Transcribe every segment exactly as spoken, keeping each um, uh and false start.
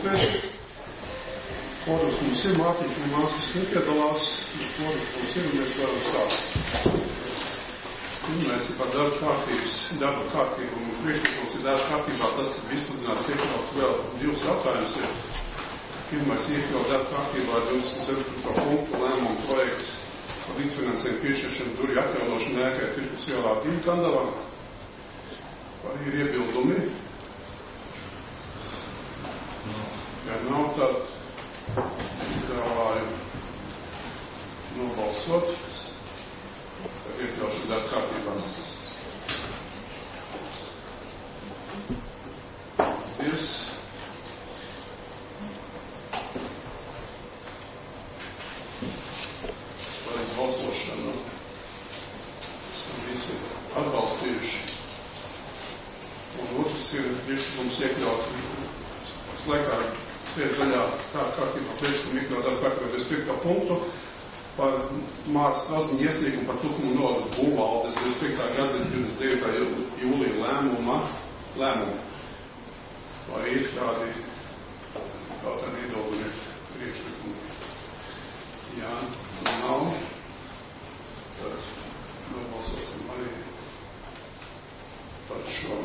konferences. Kodos mums ir mātiņš, un māsas, kas nepiedalās, kodos mums ir, un mēs varam sākt. Mēs ir par darba kārtības, darba kārtību, un priekšlikums ir darba kārtībā tas, ka izsludinās iekļaut vēl divas jautājumus ir. Pirmais iekļaut darba kārtībā divdesmit ceturto punktu lēmumu projekts par līdzfinansējumu piešķiršanu durvju atjaunošanu ēkai Tirpes ielā divi Kandavā. Vai ir iebildumi? Ja nav, tad piedāvāju nobalsot par iekļaušanu darba kārtībā. Paldies. Par balsošanu esam visi atbalstījuši. Un otrs ir priekšlikums iekļaut laikā sēd daļā tā kārtībā priekšlikumu iekļaut darba kārtībā divdesmit piekto punktu par Māras Strausdiņa iesniegumu par Tukumu novada būvvaldes divdesmit piektā gada divdesmit devītā jūlija lēmuma lēmumu. Vai ir kādi kaut kādi iedodumi priekšlikumi? Jā, nav. Tad nobalsosim arī par šo.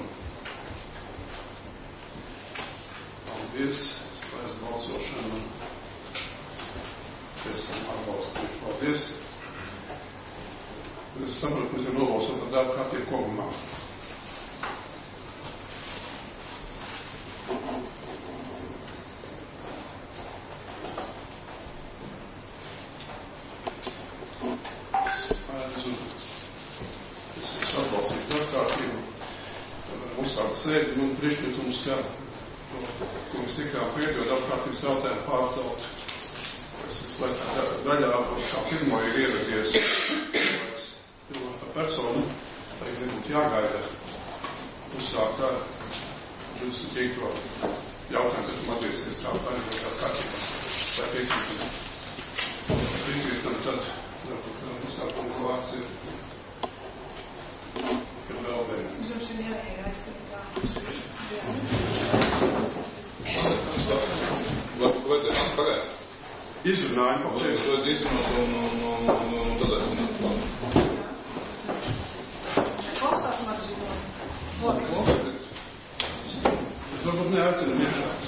Paldies, slēdz balsošanu. Esam atbalstījuši. Paldies. Es saprotu, ka mēs ir nobalsot par darba kārtību kopumā. Es esmu atbalstīt darba kārtību. Uzsākt sēdi, man priekšlikums, ka ko mēs tikām pēdējo darba kārtības jautājumu pārcelt. Es vislētā daļā, kā pirmo ir ieradies pilnāta persona, lai nebūtu jāgaida uzsākt ar divdesmit piekto jautājumu, pēc atgriezies tā pārējā darba kārtībā. Vai piekrītam? Piekrītam, tad uzsākuma vārds ir kad vēl vēl. Jums ir jāieraisa tā. Varbūt vajadzēs pagāt. Izrunājam, paldies. Varbūt vajadzēs izrunāt un, un, un, un, un tad aicināt. Klausās man zināt. Varbūt neaicinām iešā.